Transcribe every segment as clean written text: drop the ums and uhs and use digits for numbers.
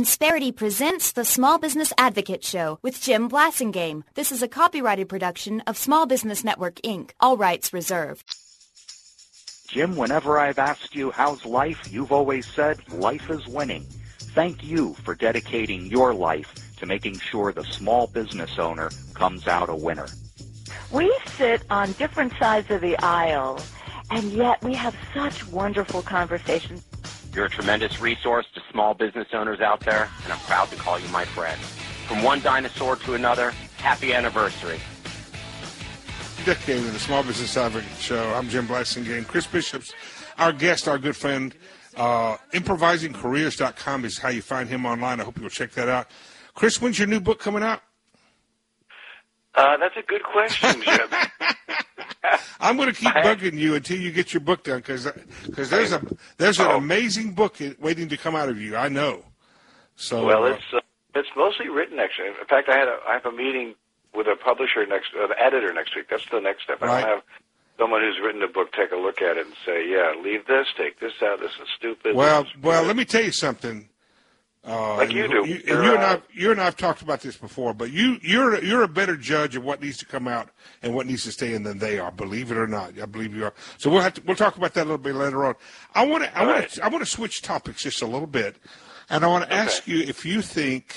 Insperity presents the Small Business Advocate Show with Jim Blasingame. This is a copyrighted production of Small Business Network, Inc. All rights reserved. Jim, whenever I've asked you how's life, you've always said life is winning. Thank you for dedicating your life to making sure the small business owner comes out a winner. We sit on different sides of the aisle, and yet we have such wonderful conversations. You're a tremendous resource to small business owners out there, and I'm proud to call you my friend. From one dinosaur to another, happy anniversary. Decade of the Small Business Advocate Show. I'm Jim Blasingame. Chris Bishop's our guest, our good friend. ImprovisingCareers.com is how you find him online. I hope you'll check that out. Chris, when's your new book coming out? That's a good question, Jim. I'm going to keep bugging you until you get your book done, because there's an amazing book waiting to come out of you. I know. So well, it's mostly written actually. In fact, I have a meeting with a publisher the editor next week. That's the next step. Right. I don't have someone who's written a book take a look at it and say, yeah, leave this, take this out. This is stupid. Well, let me tell you something. Like you do. You and I have talked about this before, but you're a better judge of what needs to come out and what needs to stay in than they are. Believe it or not, I believe you are. So we'll talk about that a little bit later on. I want to switch topics just a little bit, and I want to ask you if you think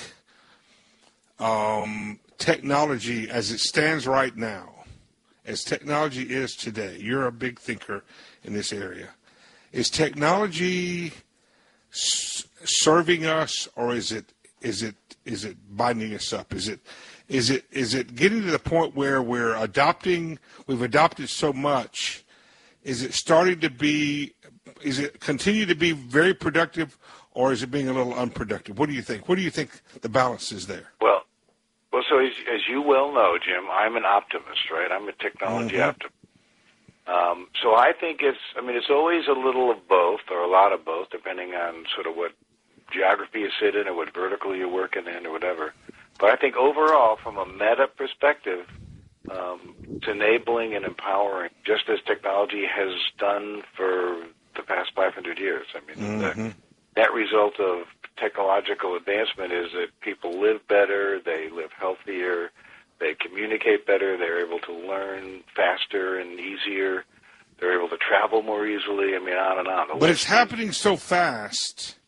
technology, as it stands right now, as technology is today, you're a big thinker in this area. Is technology serving us, or is it binding us up? Is it getting to the point where we've adopted so much? Is it continue to be very productive, or is it being a little unproductive? What do you think? What do you think the balance is there? Well, so as you well know, Jim, I'm an optimist, right? I'm a technology optimist. So I think it's always a little of both, or a lot of both, depending on sort of what geography you sit in or what vertical you're working in or whatever. But I think overall, from a meta perspective, it's enabling and empowering, just as technology has done for the past 500 years. I mean, the net result of technological advancement is that people live better, they live healthier, they communicate better, they're able to learn faster and easier, they're able to travel more easily, on and on. But it's happening so fast.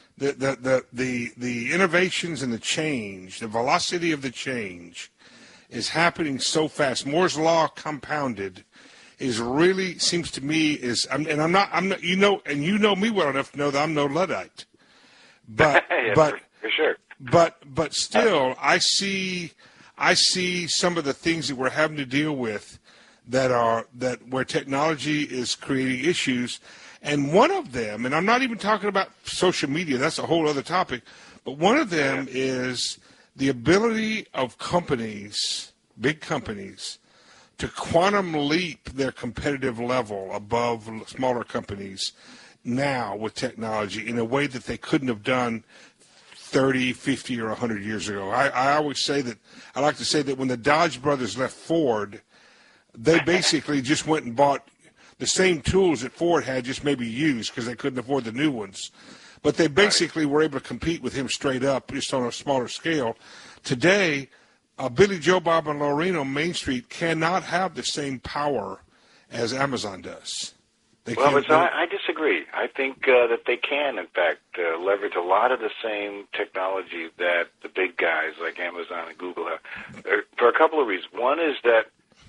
The innovations and the change, the velocity of the change is happening so fast. Moore's Law compounded is really, seems to me, I'm not, you know me well enough to know that I'm no Luddite. But, yeah, for sure. But still, I see some of the things that we're having to deal with where technology is creating issues. And one of them, and I'm not even talking about social media, that's a whole other topic, but one of them is the ability of companies, big companies, to quantum leap their competitive level above smaller companies now with technology in a way that they couldn't have done 30, 50, or 100 years ago. I always say that, I like to say that when the Dodge brothers left Ford, they basically just went and bought the same tools that Ford had, just maybe used because they couldn't afford the new ones. But they basically were able to compete with him straight up, just on a smaller scale. Today, Billy Joe Bob and Loreno Main Street cannot have the same power as Amazon does. I disagree. I think that they can, in fact, leverage a lot of the same technology that the big guys like Amazon and Google have, for a couple of reasons. One is that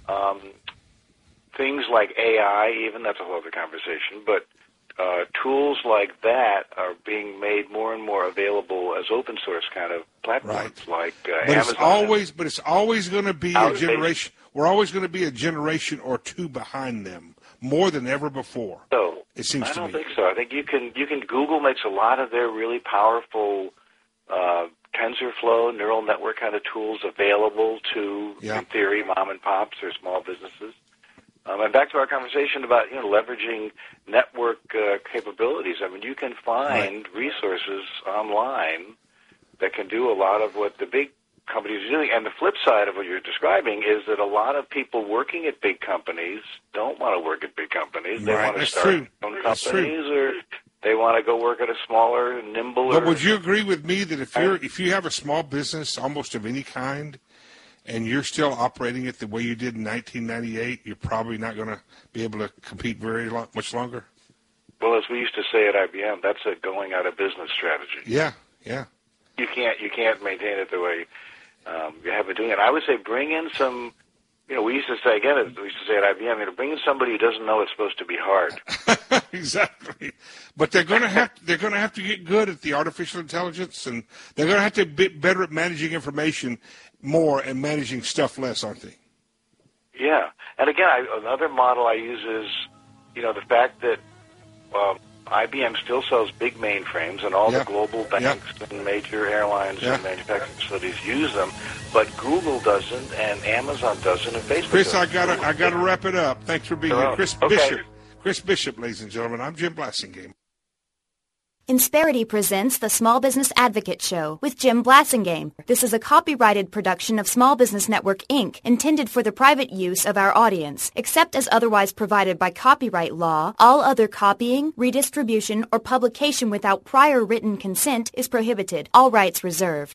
things like AI, even, that's a whole other conversation, but tools like that are being made more and more available as open source kind of platforms, like Amazon. But it's always going to be a generation. We're always going to be a generation or two behind them, more than ever before. So it seems to me. I don't think so. I think you can. Google makes a lot of their really powerful TensorFlow neural network kind of tools available to, in theory, mom and pops or small businesses. And back to our conversation about leveraging network capabilities. I mean, you can find resources online that can do a lot of what the big companies are doing. And the flip side of what you're describing is that a lot of people working at big companies don't want to work at big companies. They want to start their own companies or they want to go work at a smaller, nimbler. But would you agree with me that if you have a small business, almost of any kind, and you're still operating it the way you did in 1998, you're probably not going to be able to compete much longer? Well, as we used to say at IBM, that's a going out of business strategy. Yeah. You can't maintain it the way you have been doing it. I would say bring in some. We used to say at IBM, bring in somebody who doesn't know it's supposed to be hard. Exactly. But they're going to have to get good at the artificial intelligence, and they're going to have to be better at managing information more and managing stuff less, aren't they? Yeah. And again, another model I use is, the fact that IBM still sells big mainframes, and all the global banks and major airlines and manufacturing facilities use them, but Google doesn't, and Amazon doesn't, and Facebook Chris, doesn't. I gotta wrap it up. Thanks for being here. Chris Bishop, ladies and gentlemen. I'm Jim Blasingame. Insperity presents the Small Business Advocate Show with Jim Blasingame. This is a copyrighted production of Small Business Network, Inc., intended for the private use of our audience. Except as otherwise provided by copyright law, all other copying, redistribution, or publication without prior written consent is prohibited. All rights reserved.